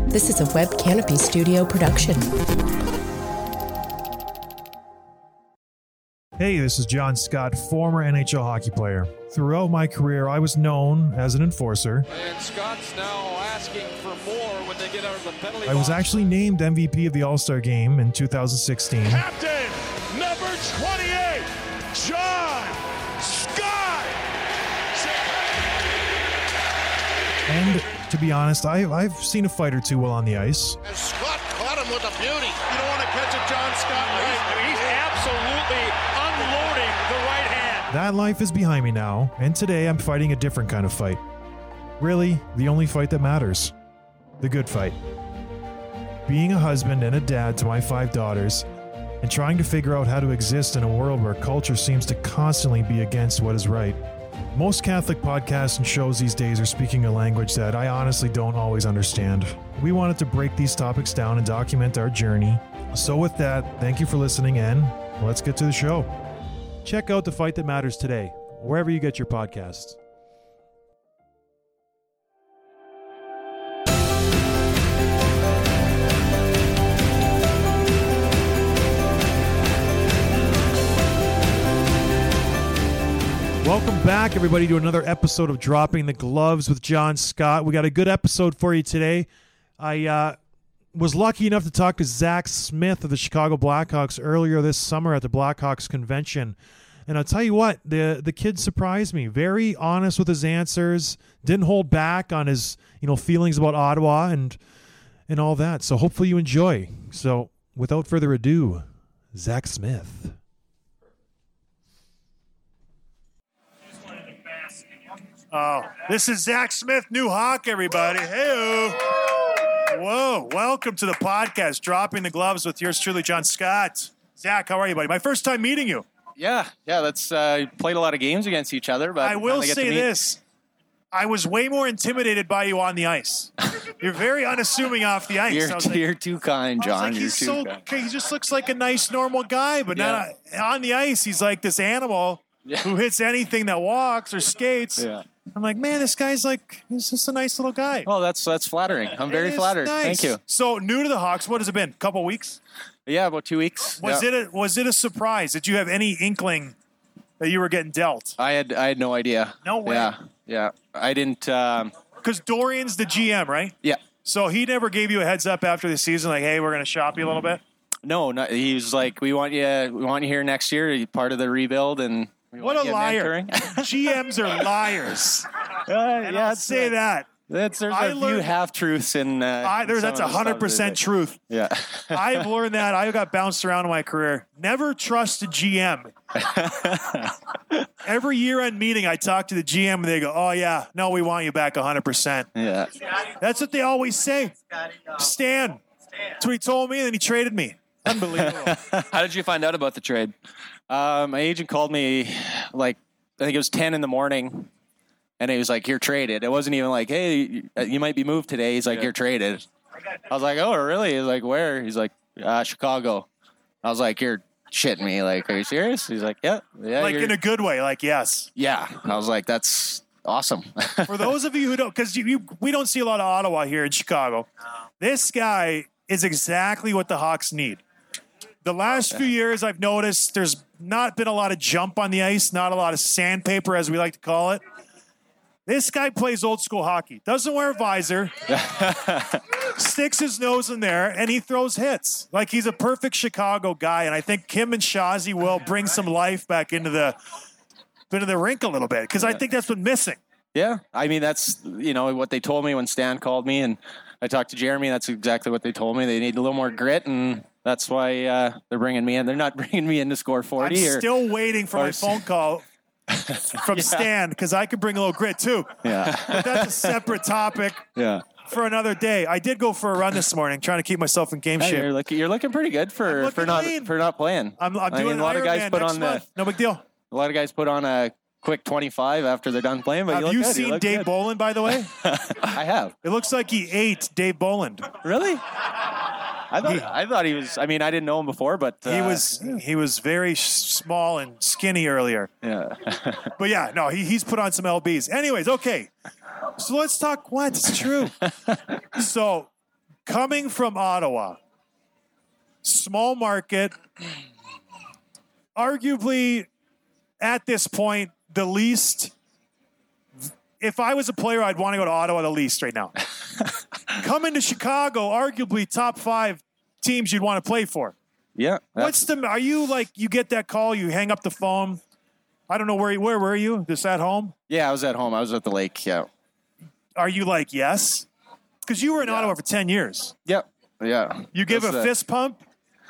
This is a Web Canopy Studio production. Hey, this is John Scott, former NHL hockey player. Throughout my career, I was known as an enforcer. And Scott's now asking for more when they get out of the penalty box. I was actually named MVP of the All-Star Game in 2016. Captain, number 28, John Scott! And to be honest, I've seen a fight or two while on the ice. And Scott caught him with a beauty. You don't want to catch a John Scott right. He's absolutely unloading the right hand. That life is behind me now, and today I'm fighting a different kind of fight. Really, the only fight that matters. The good fight. Being a husband and a dad to my 5 daughters, and trying to figure out how to exist in a world where culture seems to constantly be against what is right. Most Catholic podcasts and shows these days are speaking a language that I honestly don't always understand. We wanted to break these topics down and document our journey. So with that, thank you for listening in. Let's get to the show. Check out The Fight That Matters today, wherever you get your podcasts. Welcome back, everybody, to another episode of Dropping the Gloves with John Scott. We got a good episode for you today. I was lucky enough to talk to Zach Smith of the Chicago Blackhawks earlier this summer at the Blackhawks convention. And I'll tell you what, the kid surprised me. Very honest with his answers. Didn't hold back on his feelings about Ottawa and all that. So hopefully you enjoy. So without further ado, Zach Smith. Oh, this is Zach Smith, New Hawk, everybody. Hey, whoa, welcome to the podcast, Dropping the Gloves with yours truly, John Scott. Zach, how are you, buddy? My first time meeting you. Yeah, that's played a lot of games against each other. But I will say this. I was way more intimidated by you on the ice. You're very unassuming off the ice. You're too kind, John. He just looks like a nice, normal guy, but not on the ice. He's like this animal who hits anything that walks or skates. Yeah. I'm like, man, this guy's he's just a nice little guy. Well, that's flattering. I'm very flattered. Nice. Thank you. So new to the Hawks, what has it been? Couple weeks? Yeah, about 2 weeks. Was it a surprise? Did you have any inkling that you were getting dealt? I had no idea. No way. Yeah. I didn't. Because Dorian's the GM, right? Yeah. So he never gave you a heads up after the season, like, hey, we're going to shop you a little bit? No, he was like, we want you here next year. You're part of the rebuild, and what a liar. GMs are liars. I'd say that. There's a few half-truths in that's 100% truth. Yeah. I've learned that. I got bounced around in my career. Never trust a GM. Every year-end meeting, I talk to the GM, and they go, oh, yeah, no, we want you back 100%. Yeah. That's what they always say. Stan. That's what he told me, and then he traded me. Unbelievable. How did you find out about the trade? My agent called me, I think it was 10 in the morning, and he was like, you're traded. It wasn't even like, hey, you might be moved today. He's like, you're traded. I was like, oh, really? He's like, where? He's like, Chicago. I was like, you're shitting me. Like, are you serious? He's like, yeah. Like in a good way, like, yes. Yeah. I was like, that's awesome. For those of you who don't, because we don't see a lot of Ottawa here in Chicago, this guy is exactly what the Hawks need. The last few years, I've noticed there's not been a lot of jump on the ice, not a lot of sandpaper, as we like to call it. This guy plays old school hockey. Doesn't wear a visor. Sticks his nose in there, and he throws hits. Like, he's a perfect Chicago guy, and I think Kim and Shazi will bring some life back into the rink a little bit, because I think that's been missing. Yeah. I mean, that's, what they told me when Stan called me, and I talked to Jeremy. That's exactly what they told me. They need a little more grit, and that's why they're bringing me in. They're not bringing me in to score 40. I'm still waiting for my phone call from Stan, because I could bring a little grit too. Yeah. But that's a separate topic for another day. I did go for a run this morning, trying to keep myself in game shape. You're looking pretty good for not playing. I'm doing a lot of guys put on no big deal. A lot of guys put on a quick 25 after they're done playing. But have you seen Dave Bolland, by the way? I have. It looks like he ate Dave Bolland. Really? I thought he was. I mean, I didn't know him before, but he was very small and skinny earlier. Yeah. But yeah, no, he's put on some lbs. Anyways, okay. So let's talk. What? It's true. So coming from Ottawa, small market, arguably at this point, the least. If I was a player, I'd want to go to Ottawa the least right now. Coming to Chicago, arguably top 5 teams you'd want to play for. Yeah. Are you like, you get that call, you hang up the phone? I don't know where were you? Just at home? Yeah, I was at home. I was at the lake. Yeah. Are you like, yes? Because you were in Ottawa for 10 years. Yep. Yeah. You give a fist pump?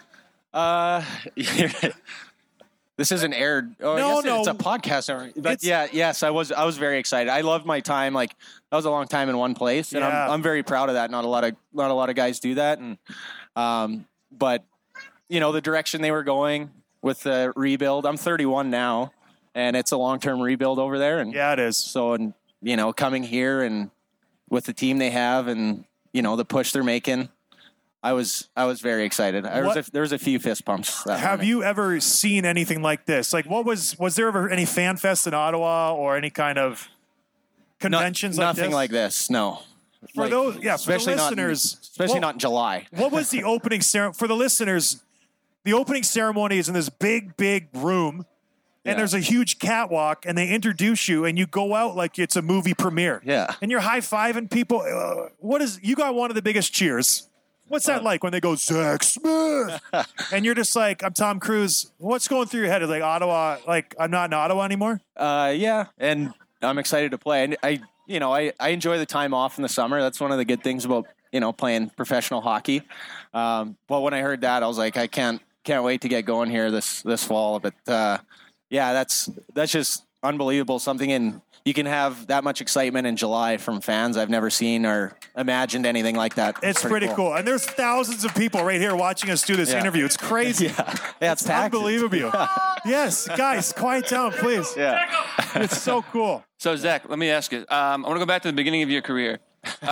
This isn't aired. Oh, No. It's a podcast. But yes, I was very excited. I loved my time. Like, that was a long time in one place, and I'm very proud of that. Not a lot of guys do that, and but the direction they were going with the rebuild. I'm 31 now, and it's a long-term rebuild over there. And yeah, it is. So, and coming here and with the team they have, and the push they're making. I was very excited. There was a few fist pumps. Have you ever seen anything like this? Like, was there ever any fan fest in Ottawa or any kind of conventions like this? Nothing like this. No. For the listeners, especially not in July. What was the opening ceremony for the listeners? The opening ceremony is in this big room, and there's a huge catwalk, and they introduce you, and you go out like it's a movie premiere. Yeah. And you're high-fiving people. You got one of the biggest cheers. What's that like when they go, Zach Smith? And you're just like, I'm Tom Cruise. What's going through your head? Is like Ottawa, like I'm not in Ottawa anymore? Yeah, and I'm excited to play. And I enjoy the time off in the summer. That's one of the good things about, playing professional hockey. But when I heard that, I was like, I can't wait to get going here this fall. But that's just unbelievable. You can have that much excitement in July from fans. I've never seen or imagined anything like that. It's pretty cool. And there's thousands of people right here watching us do this interview. It's crazy. Yeah, it's packed. Unbelievable. Yes, guys, quiet down, please. Yeah. It's so cool. So, Zach, let me ask you. I want to go back to the beginning of your career.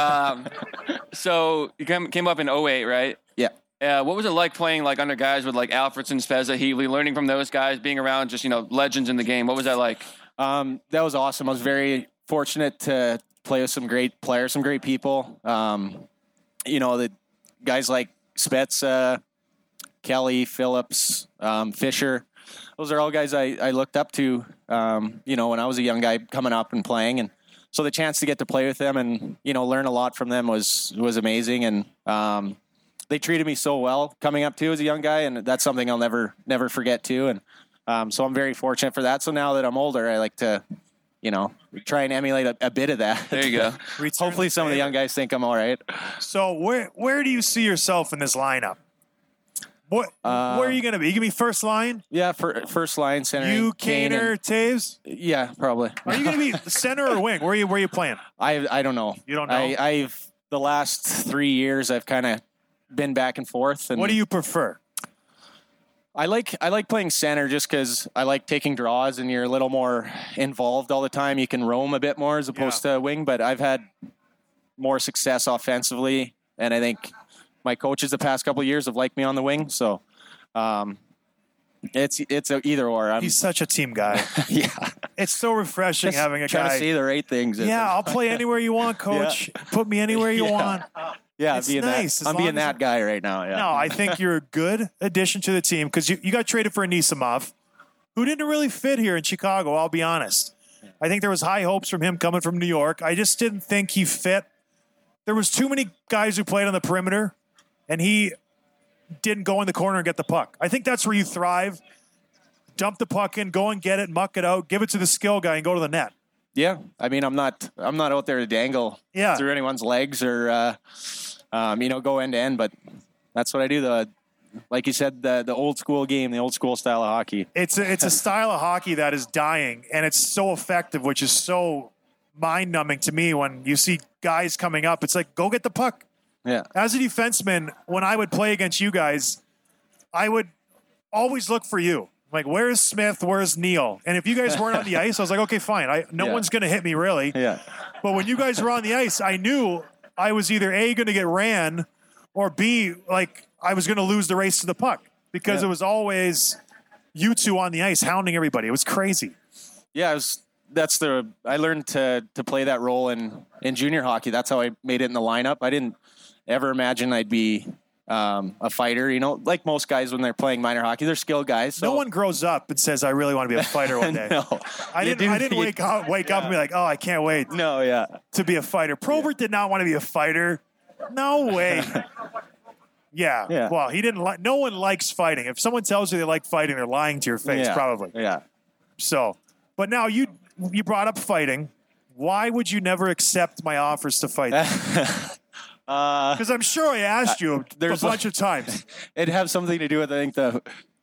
So you came up in 2008, right? Yeah. What was it like playing like under guys with like Alfredsson, Spezza, Healy, learning from those guys, being around just, legends in the game? What was that like? That was awesome. I was very fortunate to play with some great players, some great people. The guys like Spezza, Kelly, Phillips, Fisher. Those are all guys I looked up to, when I was a young guy coming up and playing. And so the chance to get to play with them and, learn a lot from them was amazing. And they treated me so well coming up too as a young guy. And that's something I'll never forget too. And so I'm very fortunate for that. So now that I'm older, I like to, try and emulate a bit of that. There you go. Hopefully some of the young guys think I'm all right. So where do you see yourself in this lineup? Where are you going to be? You going to be first line? Yeah, first line, center. You, Kaner, Taves? Yeah, probably. Are you going to be center or wing? Where are you playing? I don't know. You don't know? I've the last 3 years, I've kind of been back and forth. And what do you prefer? I like playing center just because I like taking draws and you're a little more involved all the time. You can roam a bit more as opposed to wing, but I've had more success offensively, and I think my coaches the past couple of years have liked me on the wing. So it's either or. He's such a team guy. Yeah, it's so refreshing having a guy. Trying to say the right things. Yeah, I'll play anywhere you want, Coach. Yeah. Put me anywhere you want. Yeah, it's nice. I'm being that guy right now. Yeah. No, I think you're a good addition to the team because you got traded for Anisimov, who didn't really fit here in Chicago, I'll be honest. I think there was high hopes from him coming from New York. I just didn't think he fit. There was too many guys who played on the perimeter, and he didn't go in the corner and get the puck. I think that's where you thrive. Dump the puck in, go and get it, muck it out, give it to the skill guy, and go to the net. Yeah, I mean, I'm not out there to dangle through anyone's legs or go end to end, but that's what I do. Like you said, the old school game, the old school style of hockey. It's a style of hockey that is dying, and it's so effective, which is so mind numbing to me when you see guys coming up. It's like, go get the puck. Yeah. As a defenseman, when I would play against you guys, I would always look for you. Like, where's Smith? Where's Neal? And if you guys weren't on the ice, I was like, okay, fine. No one's going to hit me, really. Yeah. But when you guys were on the ice, I knew I was either A, going to get ran, or B, like, I was going to lose the race to the puck because it was always you two on the ice hounding everybody. It was crazy. Yeah, I learned to play that role in junior hockey. That's how I made it in the lineup. I didn't ever imagine I'd be a fighter. You know, like most guys when they're playing minor hockey, they're skilled guys. So. No one grows up and says, "I really want to be a fighter one day." No, I didn't wake up and be like, "Oh, I can't wait." No, yeah, to be a fighter. Probert did not want to be a fighter. No way. Yeah. Well, he didn't like. No one likes fighting. If someone tells you they like fighting, they're lying to your face, probably. Yeah. So, but now you brought up fighting. Why would you never accept my offers to fight? Because I'm sure I asked you a bunch of times. It'd have something to do with, I think, the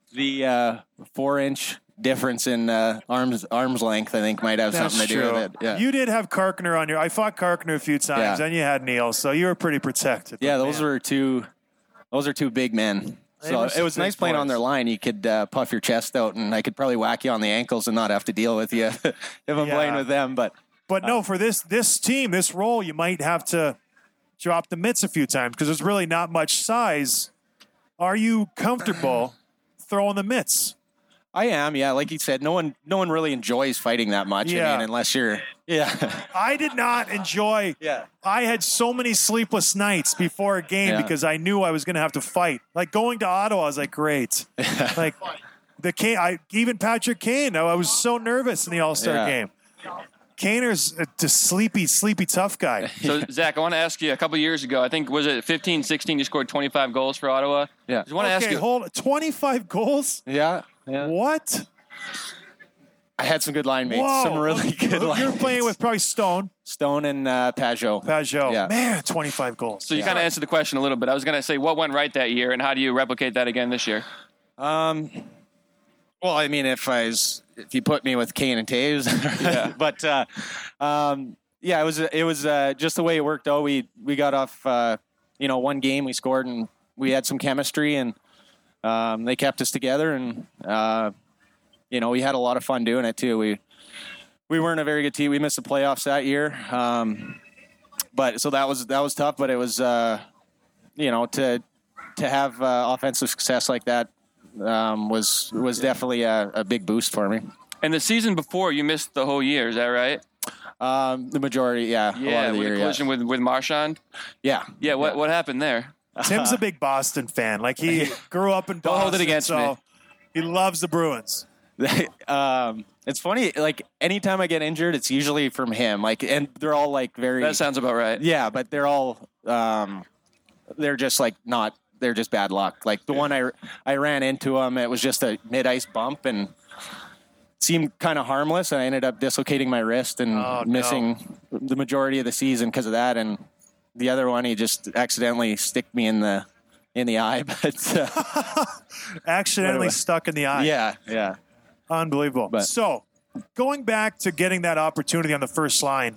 4-inch difference in arms length. I think might have something to do with it. Yeah. You did have Karkner on your. I fought Karkner a few times, and you had Neil, so you were pretty protected. Yeah, those are two big men. So it was nice playing on their line. You could puff your chest out, and I could probably whack you on the ankles and not have to deal with you if I'm playing with them. But no, for this team, this role, you might have to drop the mitts a few times because there's really not much size. Are you comfortable throwing the mitts? I am, yeah. Like you said, no one really enjoys fighting that much. Yeah. I mean, unless you're, I did not enjoy. Yeah. I had so many sleepless nights before a game because I knew I was going to have to fight. Like going to Ottawa, I was like, great. Like even Patrick Kane, I was so nervous in the All-Star game. Kaner's a sleepy, tough guy. So, Zach, I want to ask you, a couple years ago, I think, was it 15, 16, you scored 25 goals for Ottawa? Yeah. I want to ask you. Hold 25 goals? Yeah. What? I had some good line mates. Whoa. Some really good line You're mates. playing with probably Stone and Pajot. Yeah. Man, 25 goals. So you kind of answered the question a little bit. I was going to say, what went right that year, and how do you replicate that again this year? Well, I mean, if you put me with Kane and Taves, but it was just the way it worked out. We got off, one game, we scored, and we had some chemistry, and they kept us together, and we had a lot of fun doing it too. We weren't a very good team. We missed the playoffs that year, but so that was tough. But it was to have offensive success like that. Was definitely a big boost for me. And the season before, you missed the whole year. Is that right? The majority, yeah. Yeah, a lot of the with year, a collision with Marchand. Yeah. Yeah. What happened there? Tim's a big Boston fan. Like he grew up in Boston. Don't hold it against me. He loves the Bruins. It's funny. Like anytime I get injured, it's usually from him. Like, and they're all like very. That sounds about right. Yeah, but they're all. They're just like not. They're just bad luck. Like the one I ran into him, it was just a mid-ice bump and seemed kind of harmless. And I ended up dislocating my wrist and missing the majority of the season because of that. And the other one, he just accidentally sticked me in the eye, but accidentally stuck in the eye. Yeah. Unbelievable. But, so going back to getting that opportunity on the first line,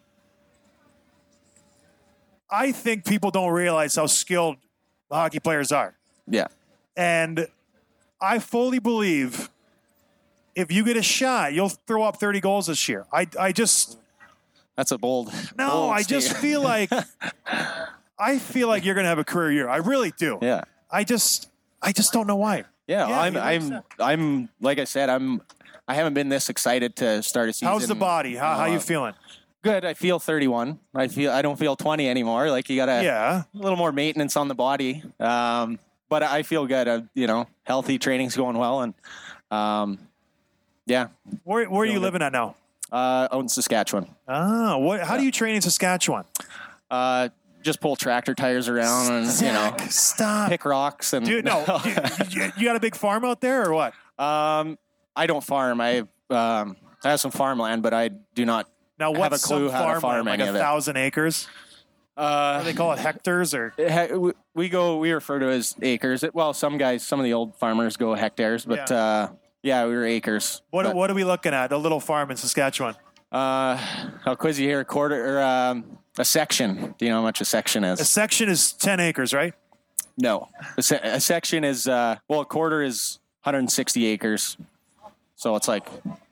I think people don't realize how skilled hockey players are. Yeah. And I fully believe if you get a shot, you'll throw up 30 goals this year. I just... That's a bold... No, bold I just feel like... I feel like you're going to have a career year. I really do. Yeah. I just don't know why. Yeah, I'm like I said, I haven't been this excited to start a season. How's the body? How you feeling? Good. I feel 31. I don't feel 20 anymore. Like you got a little more maintenance on the body. But I feel good. Healthy, training's going well, and yeah. Where are you living at now? Out in Saskatchewan. How do you train in Saskatchewan? Just pull tractor tires around and stop. Pick rocks and. You got a big farm out there or what? I don't farm. I have some farmland, but I do not. Now, have a clue how to farm like any of it. 1,000 acres? What do they call it, hectares? Or we refer to it as acres. Some of the old farmers go hectares, but we were acres. What are we looking at? A little farm in Saskatchewan. I'll quiz you here. A section. Do you know how much a section is? A section is 10 acres, right? No. A section is, a quarter is 160 acres. So it's like...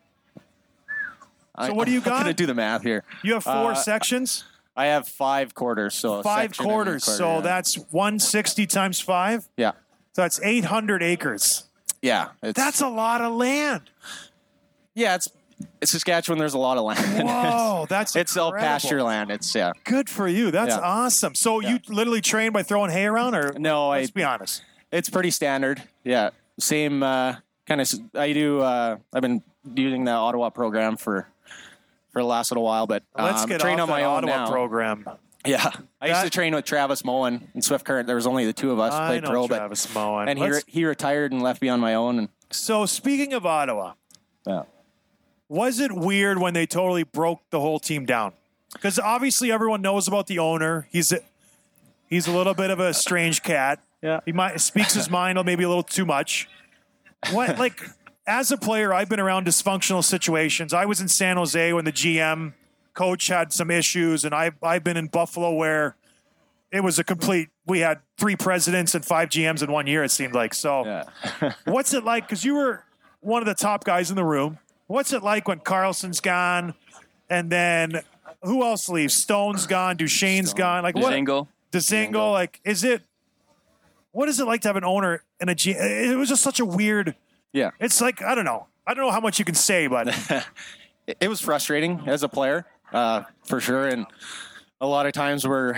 So what do you got? I'm going to do the math here. You have 4 sections? I have 5 quarters. So 5 quarters. So that's 160 times 5? Yeah. So that's 800 acres. Yeah. That's a lot of land. Yeah, Saskatchewan, there's a lot of land. Whoa, that's it's all incredible. pasture land. It's Good for you. That's Yeah. awesome. So you literally train by throwing hay around, or No, Let's be honest. It's pretty standard. Yeah, same kind of. I do. I've been using the Ottawa program for the last little while, but Let's get train off on my that own Ottawa now. program. Yeah, I used That- to train with Travis Moen in Swift Current. There was only the two of us I played know pro, Travis Moen. and Let's- he retired and left me on my own. And So speaking of Ottawa, yeah. was it weird when they totally broke the whole team down? Because obviously everyone knows about the owner. He's a little bit of a strange cat. Yeah. He might speaks his mind maybe a little too much. What like as a player, I've been around dysfunctional situations. I was in San Jose when the GM coach had some issues, and I've been in Buffalo where it was a complete. We had 3 presidents and 5 GMs in 1 year. It seemed like. So, Yeah. what's it like? Because you were one of the top guys in the room. What's it like when Carlson's gone, and then who else leaves? Stone's gone, Duchesne's gone. Like what? Dzingel. Dzingel. Like, is it? What is it like to have an owner and a GM? It was just such a weird. Yeah. It's like I don't know how much you can say, but It was frustrating as a player, for sure. And a lot of times we're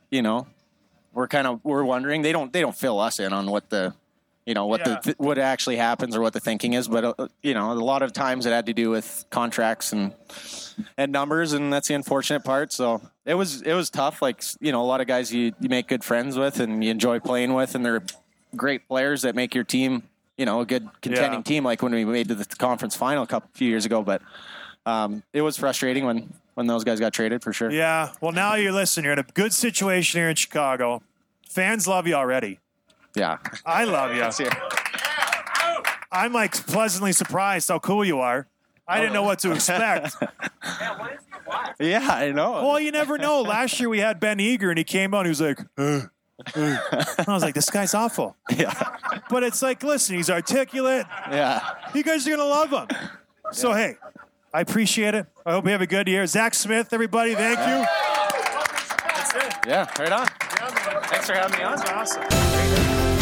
wondering. They don't fill us in on what the, what actually happens or what the thinking is. But a lot of times it had to do with contracts and numbers, and that's the unfortunate part. So it was tough. Like a lot of guys you make good friends with and you enjoy playing with, and they're great players that make your team, a good contending team. Like when we made to the conference final a few years ago, but. It was frustrating when those guys got traded for sure. yeah. Well, now you're in a good situation here in Chicago. Fans love you already. Yeah. I love you. I'm like pleasantly surprised how cool you are. I didn't know what to expect. Yeah, I know. Well, you never know. Last year we had Ben Eager, and he came on. He was like, I was like, this guy's awful. Yeah. But it's like, listen, he's articulate. Yeah. You guys are going to love him. So, hey, I appreciate it. I hope you have a good year. Zach Smith, everybody, thank you. Yeah, right on. Thanks for having me on. Awesome.